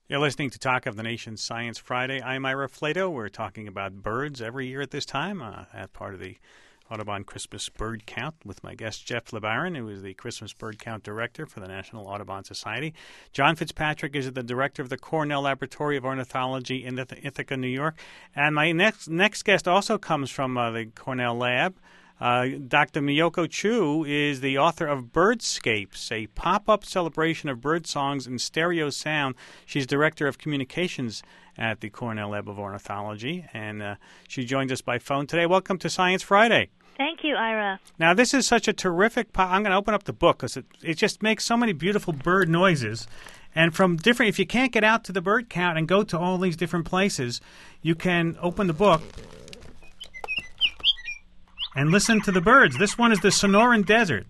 You're listening to Talk of the Nation Science Friday. I'm Ira Flato. We're talking about birds every year at this time, as part of the Audubon Christmas Bird Count with my guest Jeff LeBaron, who is the Christmas Bird Count Director for the National Audubon Society. John Fitzpatrick is the Director of the Cornell Laboratory of Ornithology in Ithaca, New York. And my next guest also comes from the Cornell Lab. Dr. Miyoko Chu is the author of Birdscapes, a pop-up celebration of bird songs in stereo sound. She's Director of Communications at the Cornell Lab of Ornithology, and she joins us by phone today. Welcome to Science Friday. Thank you, Ira. Now, this is such a terrific I'm going to open up the book because it just makes so many beautiful bird noises. And from different, if you can't get out to the bird count and go to all these different places, you can open the book and listen to the birds. This one is the Sonoran Desert.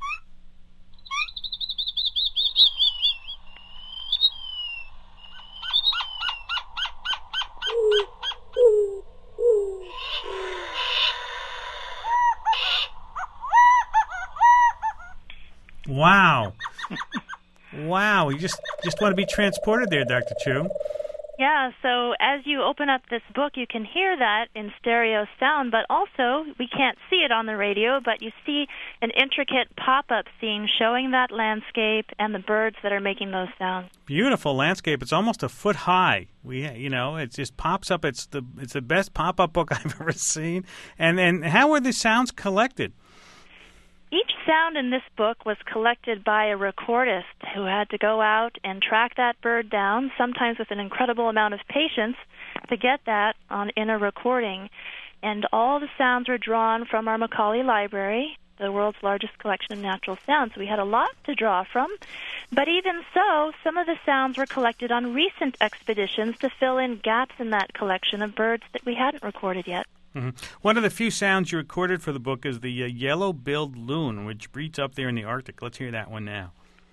Wow. Wow. You just want to be transported there, Dr. Chu. Yeah, so as you open up this book, you can hear that in stereo sound, but also we can't see it on the radio, but you see an intricate pop-up scene showing that landscape and the birds that are making those sounds. Beautiful landscape. It's almost a foot high. It just pops up. It's the best pop-up book I've ever seen. And how were the sounds collected? Each sound in this book was collected by a recordist who had to go out and track that bird down, sometimes with an incredible amount of patience, to get that in a recording. And all the sounds were drawn from our Macaulay Library, the world's largest collection of natural sounds. We had a lot to draw from. But even so, some of the sounds were collected on recent expeditions to fill in gaps in that collection of birds that we hadn't recorded yet. Mm-hmm. One of the few sounds you recorded for the book is the yellow-billed loon, which breeds up there in the Arctic. Let's hear that one now.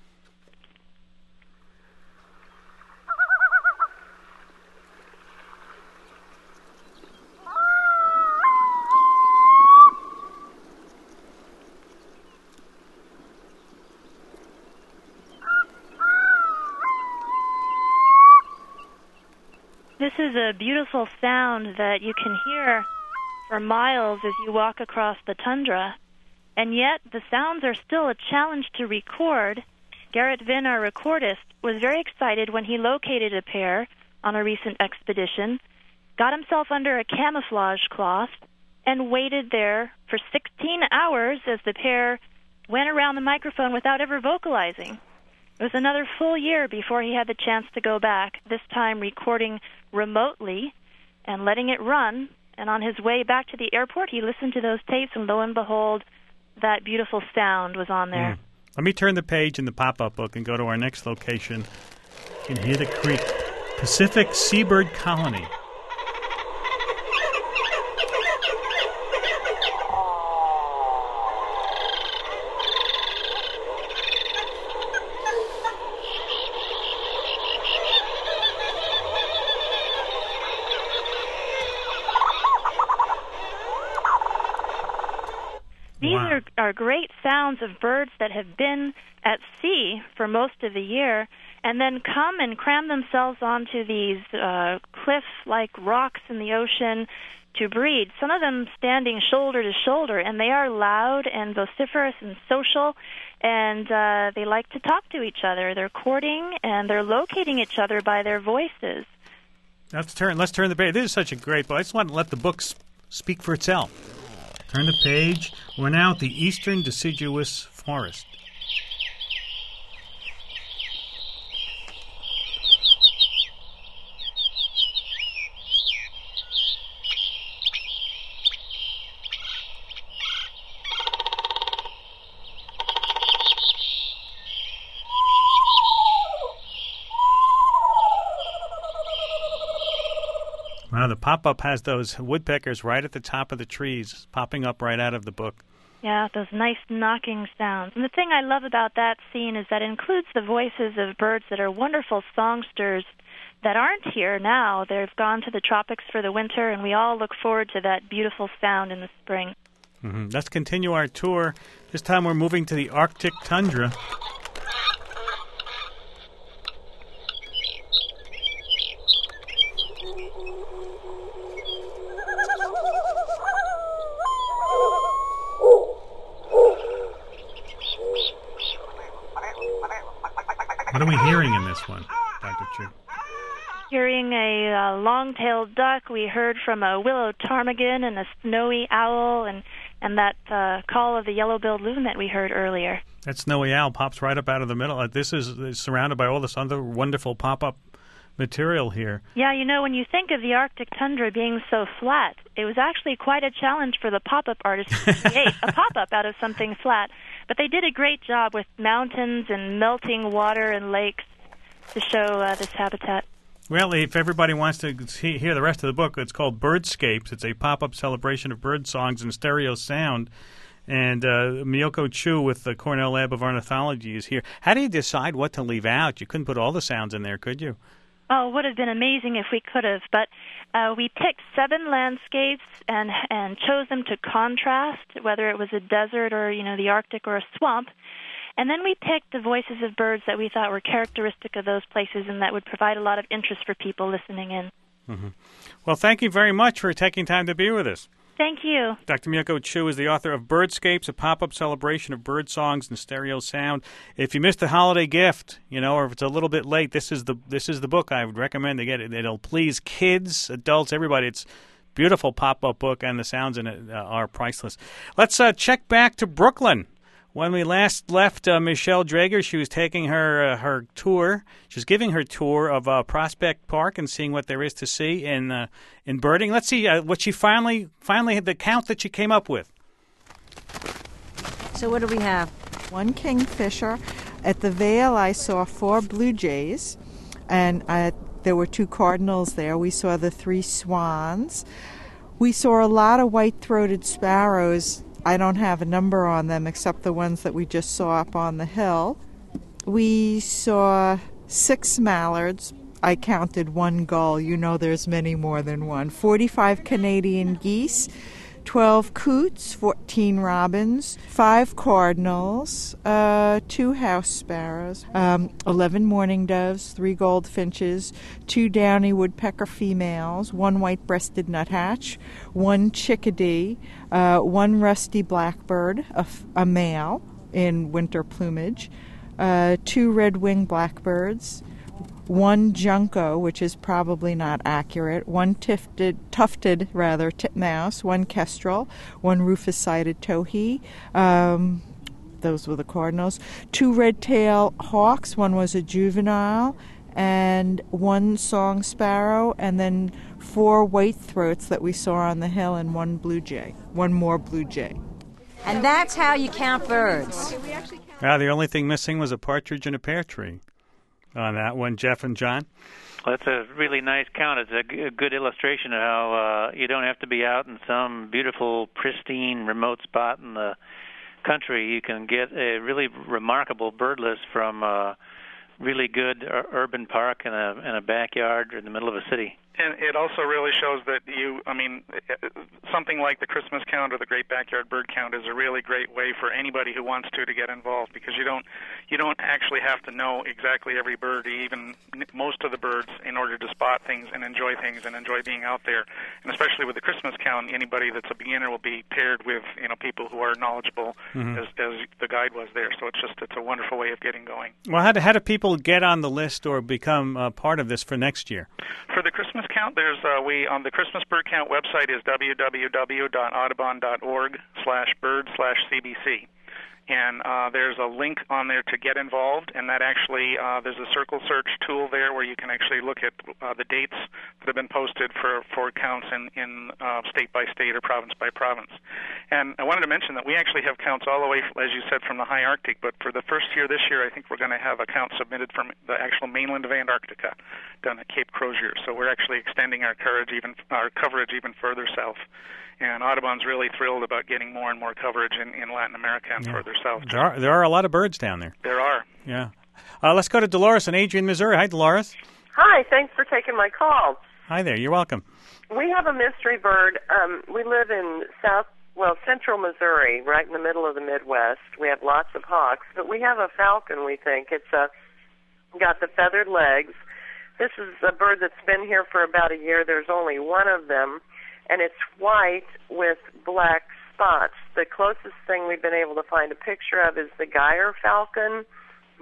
This is a beautiful sound that you can hear for miles as you walk across the tundra, and yet the sounds are still a challenge to record. Garrett Vinn, our recordist, was very excited when he located a pair on a recent expedition, got himself under a camouflage cloth, and waited there for 16 hours as the pair went around the microphone without ever vocalizing. It was another full year before he had the chance to go back, this time recording remotely and letting it run. And on his way back to the airport, he listened to those tapes, and lo and behold, that beautiful sound was on there. Let me turn the page in the pop-up book and go to our next location. You can hear the creek. Pacific Seabird Colony. These are great sounds of birds that have been at sea for most of the year and then come and cram themselves onto these cliff-like rocks in the ocean to breed, some of them standing shoulder to shoulder, and they are loud and vociferous and social, and they like to talk to each other. They're courting, and they're locating each other by their voices. Let's turn the page. This is such a great book. I just want to let the book speak for itself. Turn the page. We're now at the Eastern Deciduous Forest. Wow, the pop-up has those woodpeckers right at the top of the trees, popping up right out of the book. Yeah, those nice knocking sounds. And the thing I love about that scene is that it includes the voices of birds that are wonderful songsters that aren't here now. They've gone to the tropics for the winter, and we all look forward to that beautiful sound in the spring. Mm-hmm. Let's continue our tour. This time we're moving to the Arctic tundra. What are we hearing in this one, Dr. Chu? Hearing a long-tailed duck, we heard from a willow ptarmigan and a snowy owl, and that call of the yellow-billed loon that we heard earlier. That snowy owl pops right up out of the middle. This is surrounded by all this other wonderful pop-up material here. Yeah, when you think of the Arctic tundra being so flat, it was actually quite a challenge for the pop-up artists to create a pop-up out of something flat. But they did a great job with mountains and melting water and lakes to show this habitat. Well, if everybody wants to hear the rest of the book, it's called Birdscapes. It's a pop-up celebration of bird songs and stereo sound. And Miyoko Chu with the Cornell Lab of Ornithology is here. How do you decide what to leave out? You couldn't put all the sounds in there, could you? Oh, it would have been amazing if we could have. But we picked 7 landscapes and chose them to contrast, whether it was a desert or, the Arctic or a swamp. And then we picked the voices of birds that we thought were characteristic of those places and that would provide a lot of interest for people listening in. Mm-hmm. Well, thank you very much for taking time to be with us. Thank you. Dr. Miyoko Chu is the author of Birdscapes, a pop-up celebration of bird songs and stereo sound. If you missed a holiday gift, or if it's a little bit late, this is the book I would recommend to get it. It'll please kids, adults, everybody. It's a beautiful pop-up book, and the sounds in it are priceless. Let's check back to Brooklyn. When we last left Michelle Drager, she was taking her tour. She was giving her tour of Prospect Park and seeing what there is to see in birding. Let's see what she finally had, the count that she came up with. So what do we have? 1 kingfisher. At the Vale, I saw 4 blue jays, and there were 2 cardinals there. We saw the 3 swans. We saw a lot of white-throated sparrows. I don't have a number on them except the ones that we just saw up on the hill. We saw 6 mallards. I counted 1 gull. There's many more than one. 45 Canadian geese, 12 coots, 14 robins, 5 cardinals, 2 house sparrows, 11 mourning doves, 3 goldfinches, 2 downy woodpecker females, 1 white-breasted nuthatch, 1 chickadee, 1 rusty blackbird, a male in winter plumage, 2 red-winged blackbirds, 1 junco, which is probably not accurate, 1 tufted titmouse, 1 kestrel, 1 rufous-sided towhee. Those were the cardinals. 2 red-tailed hawks, 1 was a juvenile, and 1 song sparrow, and then 4 white-throats that we saw on the hill, and 1 blue jay, 1 more blue jay. And that's how you count birds. The only thing missing was a partridge in a pear tree. On that one, Jeff and John? Well, that's a really nice count. It's a good illustration of how you don't have to be out in some beautiful, pristine, remote spot in the country. You can get a really remarkable bird list from a really good urban park in a backyard or in the middle of a city. And it also really shows that something like the Christmas count or the Great Backyard Bird Count is a really great way for anybody who wants to get involved, because you don't actually have to know exactly every bird, even most of the birds, in order to spot things and enjoy being out there. And especially with the Christmas count, anybody that's a beginner will be paired with people who are knowledgeable, as the guide was there. So it's a wonderful way of getting going. Well, how do people get on the list or become part of this for next year? For the Christmas count, there's on the Christmas Bird Count website is www.audubon.org/bird/CBC. And there's a link on there to get involved, and that actually there's a circle search tool there where you can actually look at the dates that have been posted for counts in state by state or province by province. And I wanted to mention that we actually have counts all the way, as you said, from the high Arctic, but for the first year this year, I think we're going to have a count submitted from the actual mainland of Antarctica down at Cape Crozier. So we're actually extending our coverage even further south. And Audubon's really thrilled about getting more and more coverage in Latin America and further south. There are a lot of birds down there. There are. Yeah. Let's go to Dolores in Adrian, Missouri. Hi, Dolores. Hi, thanks for taking my call. Hi there. You're welcome. We have a mystery bird. We live in central Missouri, right in the middle of the Midwest. We have lots of hawks, but we have a falcon, we think. It's got the feathered legs. This is a bird that's been here for about a year. There's only one of them, and it's white with black spots. The closest thing we've been able to find a picture of is the Geyer falcon,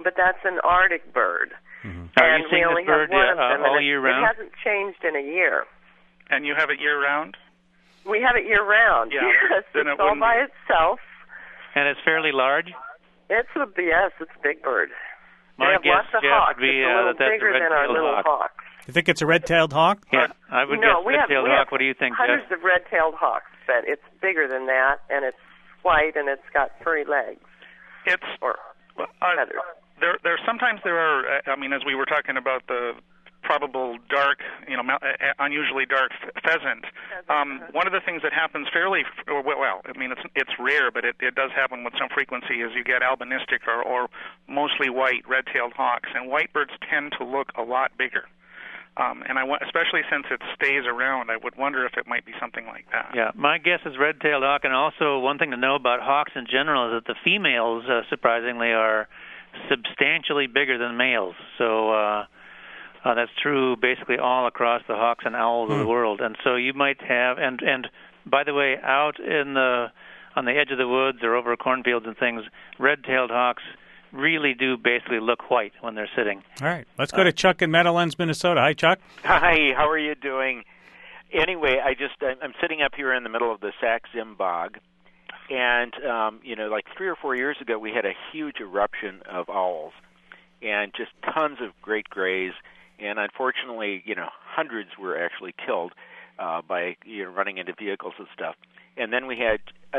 but that's an Arctic bird. Are And you we seeing only this bird have one of them, all and year it round? hasn't changed in a year. And you have it year-round? We have it year-round. Yeah, Yes, then it it's all wouldn't by be. itself. And it's fairly large? It's a big bird. My they have guess, lots of Jeff, hawks. would be It's a little that that's a bigger than our red-tailed little hawk. hawks. You think it's a red-tailed hawk? Yeah, I would No, guess we have red-tailed hawk. What do you think, Jeff? hundreds of red-tailed hawks, but it's bigger than that, and it's white, and it's got furry legs. It's Or feathers. Sometimes there are. I mean, as we were talking about the probable dark, unusually dark pheasant. One of the things that happens fairly well, I mean, it's rare, but it does happen with some frequency, is you get albinistic or mostly white red-tailed hawks, and white birds tend to look a lot bigger. And especially since it stays around, I would wonder if it might be something like that. Yeah, my guess is red-tailed hawk, and also one thing to know about hawks in general is that the females, surprisingly, are substantially bigger than males. So that's true basically all across the hawks and owls of the world. And so you might have, and by the way, out on the edge of the woods or over cornfields and things, red-tailed hawks really do basically look white when they're sitting. All right, let's go to Chuck in Meadowlands, Minnesota. Hi, Chuck. Hi, how are you doing? Anyway, I'm sitting up here in the middle of the Sax-Zim Bog, and like 3 or 4 years ago, we had a huge eruption of owls, and just tons of great grays, and unfortunately, hundreds were actually killed by running into vehicles and stuff. And then we had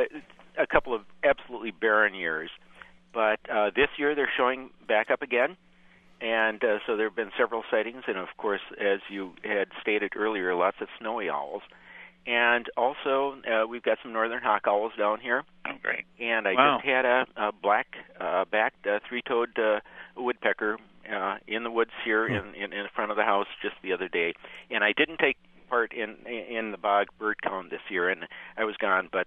a couple of absolutely barren years. But this year they're showing back up again, and so there have been several sightings, and of course, as you had stated earlier, lots of snowy owls. And also, we've got some northern hawk owls down here. Oh, great. And I just had a black-backed three-toed woodpecker in the woods here in front of the house just the other day. And I didn't take part in the bog bird count this year, and I was gone, but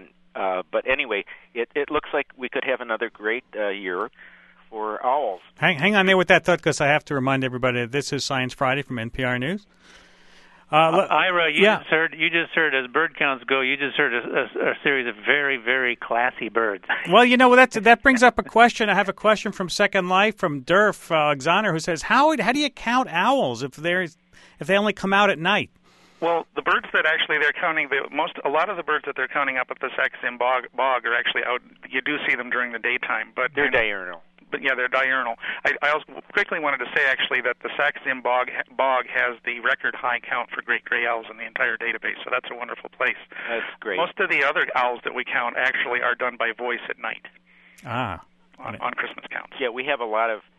anyway, it looks like we could have another great year for owls. Hang on there with that thought, because I have to remind everybody that this is Science Friday from NPR News. Ira, you just heard as bird counts go, you just heard a series of very, very classy birds. Well, that brings up a question. I have a question from Second Life from Durf Alexander, who says, how do you count owls if they only come out at night? Well, the birds that actually they're counting, a lot of the birds that they're counting up at the Sax-Zim bog are actually out. You do see them during the daytime, but they're diurnal. But yeah, they're diurnal. I also quickly wanted to say actually that the Sax-Zim bog has the record high count for great gray owls in the entire database, so that's a wonderful place. That's great. Most of the other owls that we count actually are done by voice at night. On Christmas counts. Yeah, we have a lot of.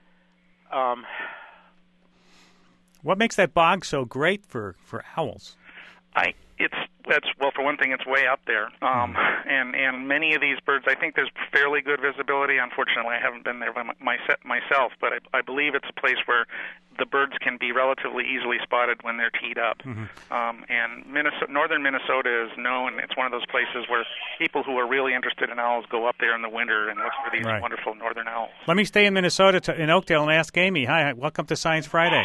What makes that bog so great for owls? For one thing, it's way up there, and many of these birds, I think there's fairly good visibility. Unfortunately, I haven't been there myself, but I believe it's a place where the birds can be relatively easily spotted when they're teed up. And northern Minnesota is known. It's one of those places where people who are really interested in owls go up there in the winter and look for these wonderful northern owls. Let me stay in Minnesota, in Oakdale, and ask Amy. Hi, welcome to Science Friday.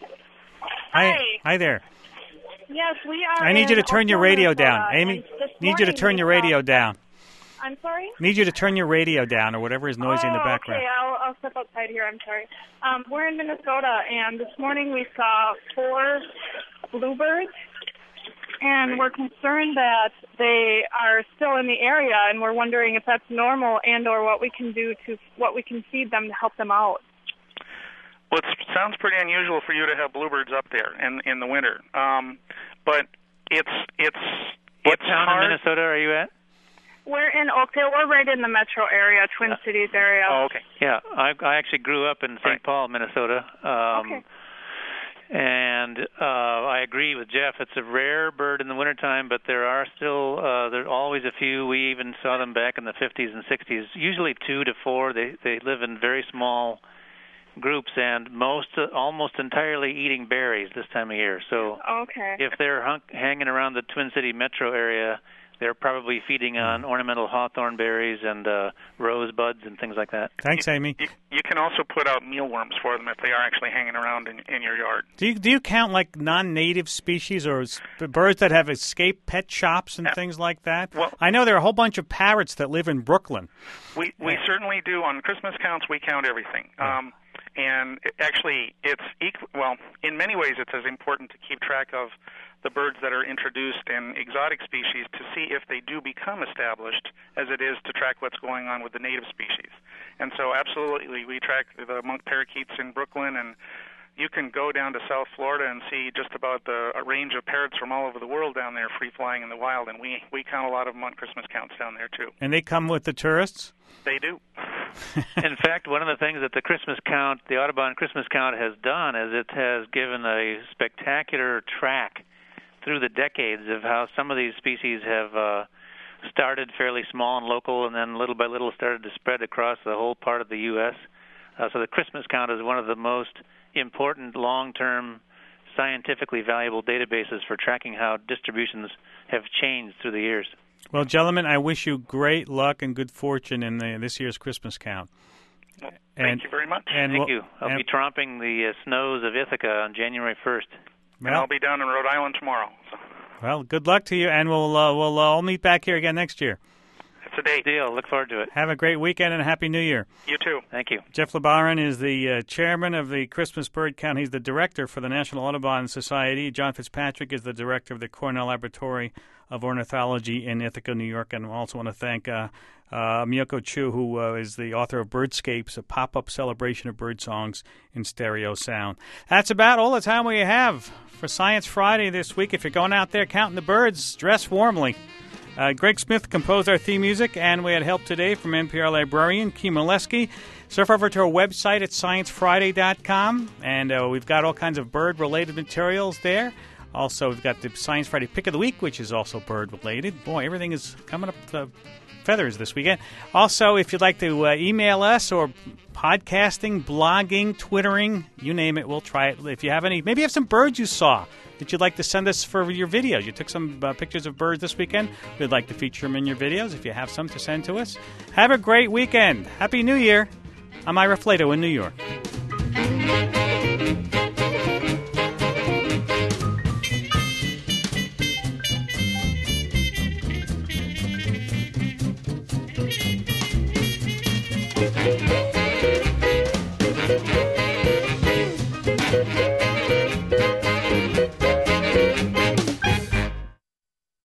Hi there. Yes, we are. I need you to turn your radio down. Amy, need you to turn your radio down. I'm sorry? Need you to turn your radio down or whatever is noisy in the background. Okay, I'll step outside here. I'm sorry. We're in Minnesota, and this morning we saw 4 bluebirds, and we're concerned that they are still in the area, and we're wondering if that's normal and or what we can feed them to help them out. Well, it sounds pretty unusual for you to have bluebirds up there in the winter, but it's What town in Minnesota are you at? We're in Oakdale. We're right in the metro area, Twin Cities area. Oh, okay. Yeah, I actually grew up in St. Paul, Minnesota. Okay. And I agree with Jeff. It's a rare bird in the wintertime, but there are still there's always a few. We even saw them back in the 50s and 60s. Usually 2 to 4. They live in very small groups and almost entirely eating berries this time of year. So if they're hanging around the Twin City metro area, they're probably feeding on ornamental hawthorn berries and rosebuds and things like that. Thanks, Amy. You can also put out mealworms for them if they are actually hanging around in your yard. Do you count like non-native species or birds that have escaped pet shops and things like that? Well, I know there are a whole bunch of parrots that live in Brooklyn. We certainly do. On Christmas counts, we count everything. And actually, in many ways, it's as important to keep track of the birds that are introduced and exotic species to see if they do become established as it is to track what's going on with the native species. And so absolutely, we track the monk parakeets in Brooklyn, and you can go down to South Florida and see just about a range of parrots from all over the world down there free-flying in the wild, and we count a lot of them on Christmas counts down there, too. And they come with the tourists? They do. In fact, one of the things that the Audubon Christmas count has done is it has given a spectacular track through the decades of how some of these species have started fairly small and local and then little by little started to spread across the whole part of the U.S. So the Christmas count is one of the most important long-term scientifically valuable databases for tracking how distributions have changed through the years. Well, gentlemen, I wish you great luck and good fortune in this year's Christmas count. Well, thank you very much. Thank you. I'll be tromping the snows of Ithaca on January 1st. And I'll be down in Rhode Island tomorrow. So. Well, good luck to you, and we'll all meet back here again next year. It's a date. Deal. Look forward to it. Have a great weekend and a Happy New Year. You too. Thank you. Jeff LeBaron is the chairman of the Christmas Bird Count. He's the director for the National Audubon Society. John Fitzpatrick is the director of the Cornell Laboratory of Ornithology in Ithaca, New York. And I also want to thank Miyoko Chu, who is the author of Birdscapes, a pop-up celebration of bird songs in stereo sound. That's about all the time we have for Science Friday this week. If you're going out there counting the birds, dress warmly. Greg Smith composed our theme music, and we had help today from NPR librarian Kim Molesky. Surf over to our website at sciencefriday.com, and we've got all kinds of bird-related materials there. Also, we've got the Science Friday Pick of the Week, which is also bird-related. Boy, everything is coming up to feathers this weekend. Also, if you'd like to email us or podcasting, blogging, twittering, you name it, we'll try it. If you have any, maybe you have some birds you saw that you'd like to send us for your videos. You took some pictures of birds this weekend. We'd like to feature them in your videos if you have some to send to us. Have a great weekend. Happy New Year. I'm Ira Flato in New York.